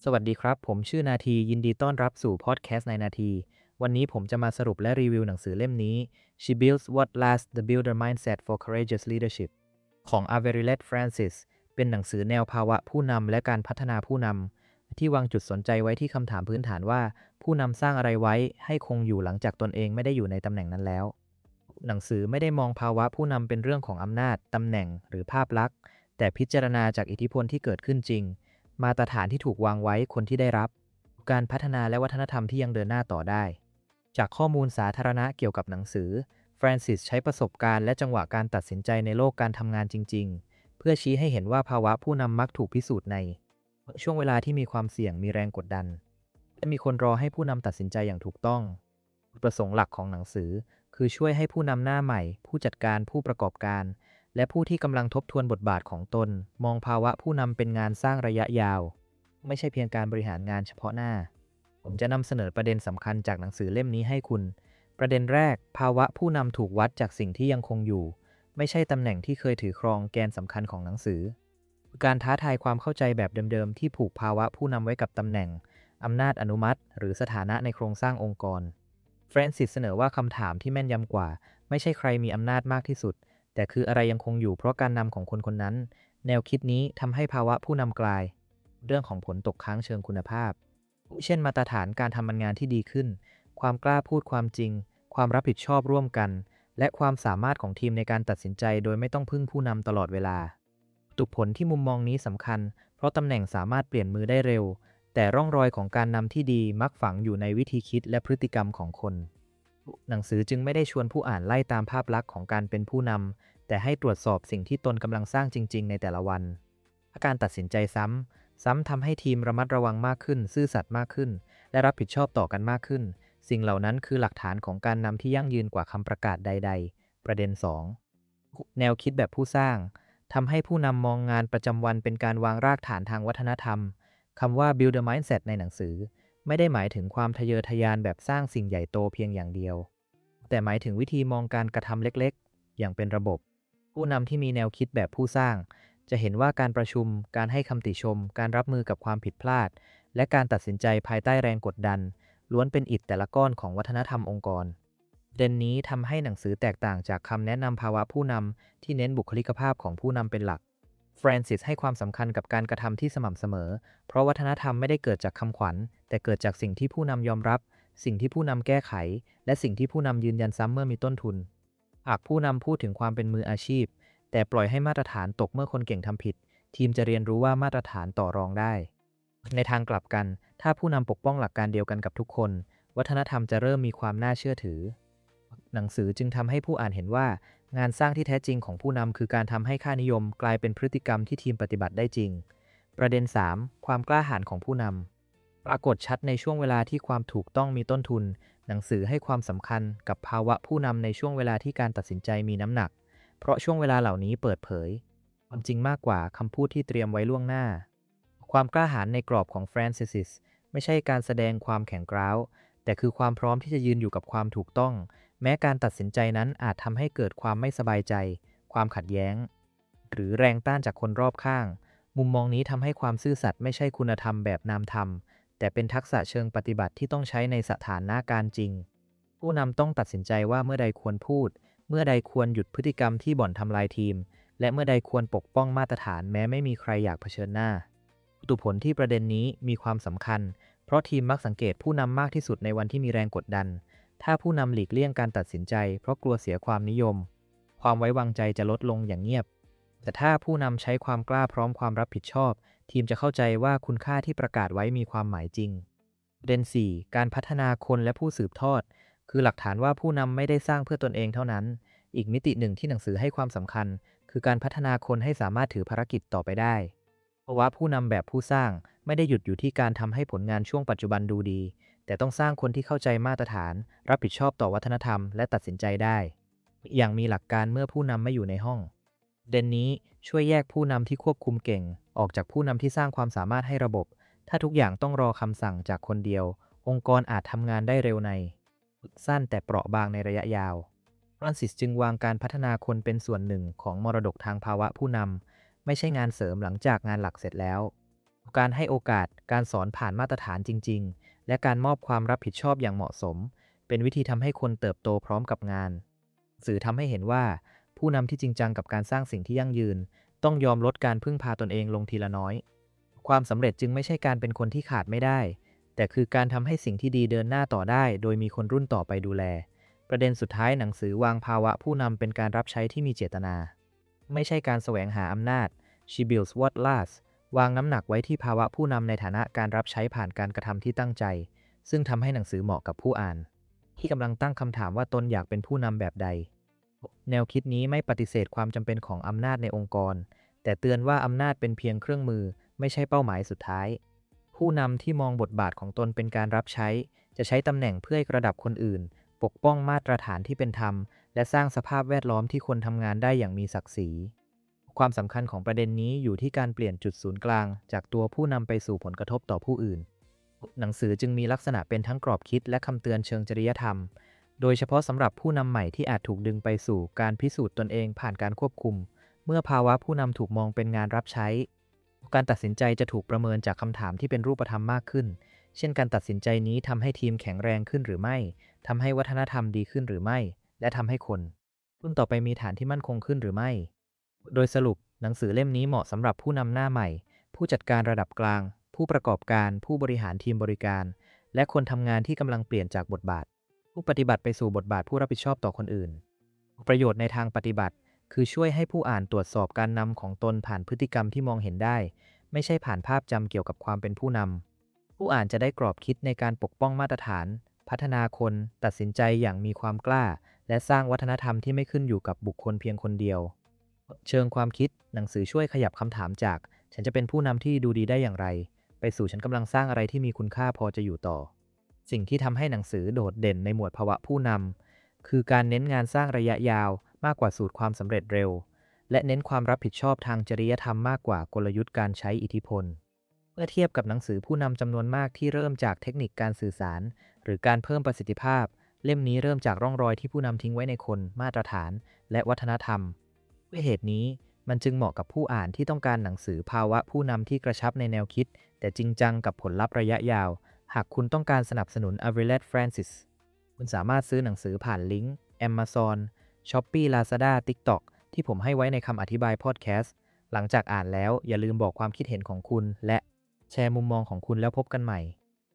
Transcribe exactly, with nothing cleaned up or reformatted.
สวัสดีครับผมชื่อนาทียินดีต้อนรับสู่พอดแคสต์ในนาทีวันนี้ผมจะมาสรุปและรีวิวหนังสือเล่มนี้ She Builds What Lasts: The Builder Mindset for Courageous Leadership ของ Averylette Francis เป็นหนังสือแนวภาวะผู้นำและการพัฒนาผู้นำที่วางจุดสนใจไว้ที่คำถามพื้นฐานว่าผู้นำสร้างอะไรไว้ให้คงอยู่หลังจากตนเองไม่ได้อยู่ในตำแหน่งนั้นแล้วหนังสือไม่ได้มองภาวะผู้นำเป็นเรื่องของอำนาจตำแหน่งหรือภาพลักษณ์แต่พิจารณาจากอิทธิพลที่เกิดขึ้นจริงมาตรฐานที่ถูกวางไว้คนที่ได้รับการพัฒนาและวัฒนธรรมที่ยังเดินหน้าต่อได้จากข้อมูลสาธารณะเกี่ยวกับหนังสือฟรานซิสใช้ประสบการณ์และจังหวะการตัดสินใจในโลกการทำงานจริงๆเพื่อชี้ให้เห็นว่าภาวะผู้นำมักถูกพิสูจน์ในช่วงเวลาที่มีความเสี่ยงมีแรงกดดันและมีคนรอให้ผู้นำตัดสินใจอย่างถูกต้องจุดประสงค์หลักของหนังสือคือช่วยให้ผู้นำหน้าใหม่ผู้จัดการผู้ประกอบการและผู้ที่กำลังทบทวนบทบาทของตนมองภาวะผู้นำเป็นงานสร้างระยะยาวไม่ใช่เพียงการบริหารงานเฉพาะหน้าผมจะนำเสนอประเด็นสำคัญจากหนังสือเล่มนี้ให้คุณประเด็นแรกภาวะผู้นำถูกวัดจากสิ่งที่ยังคงอยู่ไม่ใช่ตำแหน่งที่เคยถือครองแกนสำคัญของหนังสือการท้าทายความเข้าใจแบบเดิมๆที่ผูกภาวะผู้นำไว้กับตำแหน่งอำนาจอนุมัติหรือสถานะในโครงสร้างองค์กรแฟรนซิสเสนอว่าคำถามที่แม่นยำกว่าไม่ใช่ใครมีอำนาจมากที่สุดแต่คืออะไรยังคงอยู่เพราะการนำของคนคนนั้นแนวคิดนี้ทำให้ภาวะผู้นำกลายเรื่องของผลตกค้างเชิงคุณภาพเช่นมาตรฐานการทำงานที่ดีขึ้นความกล้าพูดความจริงความรับผิดชอบร่วมกันและความสามารถของทีมในการตัดสินใจโดยไม่ต้องพึ่งผู้นำตลอดเวลาตุผลที่มุมมองนี้สำคัญเพราะตำแหน่งสามารถเปลี่ยนมือได้เร็วแต่ร่องรอยของการนำที่ดีมักฝังอยู่ในวิธีคิดและพฤติกรรมของคนหนังสือจึงไม่ได้ชวนผู้อ่านไล่ตามภาพลักษณ์ของการเป็นผู้นำแต่ให้ตรวจสอบสิ่งที่ตนกำลังสร้างจริงๆในแต่ละวันการตัดสินใจซ้ำซ้ำทำให้ทีมระมัดระวังมากขึ้นซื่อสัตย์มากขึ้นและรับผิดชอบต่อกันมากขึ้นสิ่งเหล่านั้นคือหลักฐานของการนำที่ยั่งยืนกว่าคำประกาศใดๆประเด็นสองแนวคิดแบบผู้สร้างทำให้ผู้นำมองงานประจำวันเป็นการวางรากฐานทางวัฒนธรรมคำว่า build a mindset ในหนังสือไม่ได้หมายถึงความทะเยอทะยานแบบสร้างสิ่งใหญ่โตเพียงอย่างเดียวแต่หมายถึงวิธีมองการกระทำเล็กๆอย่างเป็นระบบผู้นำที่มีแนวคิดแบบผู้สร้างจะเห็นว่าการประชุมการให้คำติชมการรับมือกับความผิดพลาดและการตัดสินใจภายใต้แรงกดดันล้วนเป็นอิฐแต่ละก้อนของวัฒนธรรมองค์กรเด่นนี้ทำให้หนังสือแตกต่างจากคำแนะนำภาวะผู้นำที่เน้นบุคลิกภาพของผู้นำเป็นหลักฟรานซิสให้ความสำคัญกับการกระทำที่สม่ำเสมอเพราะวัฒนธรรมไม่ได้เกิดจากคำขวัญแต่เกิดจากสิ่งที่ผู้นำยอมรับสิ่งที่ผู้นำแก้ไขและสิ่งที่ผู้นำยืนยันซ้ำเมื่อมีต้นทุนหากผู้นำพูดถึงความเป็นมืออาชีพแต่ปล่อยให้มาตรฐานตกเมื่อคนเก่งทำผิดทีมจะเรียนรู้ว่ามาตรฐานต่อรองได้ในทางกลับกันถ้าผู้นำปกป้องหลักการเดียวกันกับทุกคนวัฒนธรรมจะเริ่มมีความน่าเชื่อถือหนังสือจึงทำให้ผู้อ่านเห็นว่างานสร้างที่แท้จริงของผู้นำคือการทำให้ค่านิยมกลายเป็นพฤติกรรมที่ทีมปฏิบัติได้จริงประเด็นสามความกล้าหาญของผู้นำปรากฏชัดในช่วงเวลาที่ความถูกต้องมีต้นทุนหนังสือให้ความสำคัญกับภาวะผู้นำในช่วงเวลาที่การตัดสินใจมีน้ำหนักเพราะช่วงเวลาเหล่านี้เปิดเผยความจริงมากกว่าคำพูดที่เตรียมไว้ล่วงหน้าความกล้าหาญในกรอบของฟรานซิสไม่ใช่การแสดงความแข็งกร้าวแต่คือความพร้อมที่จะยืนอยู่กับความถูกต้องแม้การตัดสินใจนั้นอาจทำให้เกิดความไม่สบายใจความขัดแย้งหรือแรงต้านจากคนรอบข้างมุมมองนี้ทำให้ความซื่อสัตย์ไม่ใช่คุณธรรมแบบนามธรรมแต่เป็นทักษะเชิงปฏิบัติที่ต้องใช้ในสถานการณ์จริงผู้นำต้องตัดสินใจว่าเมื่อใดควรพูดเมื่อใดควรหยุดพฤติกรรมที่บ่อนทำลายทีมและเมื่อใดควรปกป้องมาตรฐานแม้ไม่มีใครอยากเผชิญหน้าตุผลที่ประเด็นนี้มีความสำคัญเพราะทีมมักสังเกตผู้นำมากที่สุดในวันที่มีแรงกดดันถ้าผู้นำหลีกเลี่ยงการตัดสินใจเพราะกลัวเสียความนิยมความไว้วางใจจะลดลงอย่างเงียบแต่ถ้าผู้นำใช้ความกล้าพร้อมความรับผิดชอบทีมจะเข้าใจว่าคุณค่าที่ประกาศไว้มีความหมายจริงประเด็นสี่การพัฒนาคนและผู้สืบทอดคือหลักฐานว่าผู้นำไม่ได้สร้างเพื่อตนเองเท่านั้นอีกมิติหนึ่งที่หนังสือให้ความสำคัญคือการพัฒนาคนให้สามารถถือภารกิจต่อไปได้เพราะว่าผู้นำแบบผู้สร้างไม่ได้หยุดอยู่ที่การทำให้ผลงานช่วงปัจจุบันดูดีแต่ต้องสร้างคนที่เข้าใจมาตรฐานรับผิดชอบต่อวัฒนธรรมและตัดสินใจได้อย่างมีหลักการเมื่อผู้นำไม่อยู่ในห้องเด่นนี้ช่วยแยกผู้นำที่ควบคุมเก่งออกจากผู้นำที่สร้างความสามารถให้ระบบถ้าทุกอย่างต้องรอคำสั่งจากคนเดียวองค์กรอาจทำงานได้เร็วในสั้นแต่เปราะบางในระยะยาวฟรานซิสจึงวางการพัฒนาคนเป็นส่วนหนึ่งของมรดกทางภาวะผู้นำไม่ใช่งานเสริมหลังจากงานหลักเสร็จแล้วการให้โอกาสการสอนผ่านมาตรฐานจริงๆและการมอบความรับผิดชอบอย่างเหมาะสมเป็นวิธีทำให้คนเติบโตพร้อมกับงานสื่อทำให้เห็นว่าผู้นำที่จริงจังกับการสร้างสิ่งที่ยั่งยืนต้องยอมลดการพึ่งพาตนเองลงทีละน้อยความสำเร็จจึงไม่ใช่การเป็นคนที่ขาดไม่ได้แต่คือการทำให้สิ่งที่ดีเดินหน้าต่อได้โดยมีคนรุ่นต่อไปดูแลประเด็นสุดท้ายหนังสือวางภาวะผู้นำเป็นการรับใช้ที่มีเจตนาไม่ใช่การแสวงหาอำนาจ She builds what lasts วางน้ำหนักไว้ที่ภาวะผู้นำในฐานะการรับใช้ผ่านการกระทำที่ตั้งใจซึ่งทำให้หนังสือเหมาะกับผู้อ่านที่กำลังตั้งคำถามว่าตนอยากเป็นผู้นำแบบใดแนวคิดนี้ไม่ปฏิเสธความจำเป็นของอำนาจในองค์กรแต่เตือนว่าอำนาจเป็นเพียงเครื่องมือไม่ใช่เป้าหมายสุดท้ายผู้นำที่มองบทบาทของตนเป็นการรับใช้จะใช้ตำแหน่งเพื่อให้ระดับคนอื่นปกป้องมาตรฐานที่เป็นธรรมและสร้างสภาพแวดล้อมที่คนทำงานได้อย่างมีศักดิ์ศรีความสำคัญของประเด็นนี้อยู่ที่การเปลี่ยนจุดศูนย์กลางจากตัวผู้นำไปสู่ผลกระทบต่อผู้อื่นหนังสือจึงมีลักษณะเป็นทั้งกรอบคิดและคำเตือนเชิงจริยธรรมโดยเฉพาะสำหรับผู้นำใหม่ที่อาจถูกดึงไปสู่การพิสูจน์ตนเองผ่านการควบคุมเมื่อภาวะผู้นำถูกมองเป็นงานรับใช้การตัดสินใจจะถูกประเมินจากคำถามที่เป็นรูปธรรมมากขึ้นเช่นการตัดสินใจนี้ทำให้ทีมแข็งแรงขึ้นหรือไม่ทำให้วัฒนธรรมดีขึ้นหรือไม่และทำให้คนรุ่นต่อไปมีฐานที่มั่นคงขึ้นหรือไม่โดยสรุปหนังสือเล่มนี้เหมาะสำหรับผู้นำหน้าใหม่ผู้จัดการระดับกลางผู้ประกอบการผู้บริหารทีมบริการและคนทำงานที่กำลังเปลี่ยนจากบทบาทผู้ปฏิบัติไปสู่บทบาทผู้รับผิดชอบต่อคนอื่นประโยชน์ในทางปฏิบัติคือช่วยให้ผู้อ่านตรวจสอบการนำของตนผ่านพฤติกรรมที่มองเห็นได้ไม่ใช่ผ่านภาพจำเกี่ยวกับความเป็นผู้นำผู้อ่านจะได้กรอบคิดในการปกป้องมาตรฐานพัฒนาคนตัดสินใจอย่างมีความกล้าและสร้างวัฒนธรรมที่ไม่ขึ้นอยู่กับบุคคลเพียงคนเดียวเชิงความคิดหนังสือช่วยขยับคำถามจากฉันจะเป็นผู้นำที่ดูดีได้อย่างไรไปสู่ฉันกำลังสร้างอะไรที่มีคุณค่าพอจะอยู่ต่อสิ่งที่ทำให้หนังสือโดดเด่นในหมวดภาวะผู้นำคือการเน้นงานสร้างระยะยาวมากกว่าสูตรความสำเร็จเร็วและเน้นความรับผิดชอบทางจริยธรรมมากกว่ากลยุทธ์การใช้อิทธิพลเมื่อเทียบกับหนังสือผู้นำจำนวนมากที่เริ่มจากเทคนิคการสื่อสารหรือการเพิ่มประสิทธิภาพเล่มนี้เริ่มจากร่องรอยที่ผู้นำทิ้งไว้ในคนมาตรฐานและวัฒนธรรมด้วยเหตุนี้มันจึงเหมาะกับผู้อ่านที่ต้องการหนังสือภาวะผู้นำที่กระชับในแนวคิดแต่จริงจังกับผลลัพธ์ระยะยาวหากคุณต้องการสนับสนุน Avilet Francis คุณสามารถซื้อหนังสือผ่านลิงก์ Amazon Shopee Lazada TikTok ที่ผมให้ไว้ในคำอธิบายพอดแคสต์หลังจากอ่านแล้วอย่าลืมบอกความคิดเห็นของคุณและแชร์มุมมองของคุณแล้วพบกันใหม่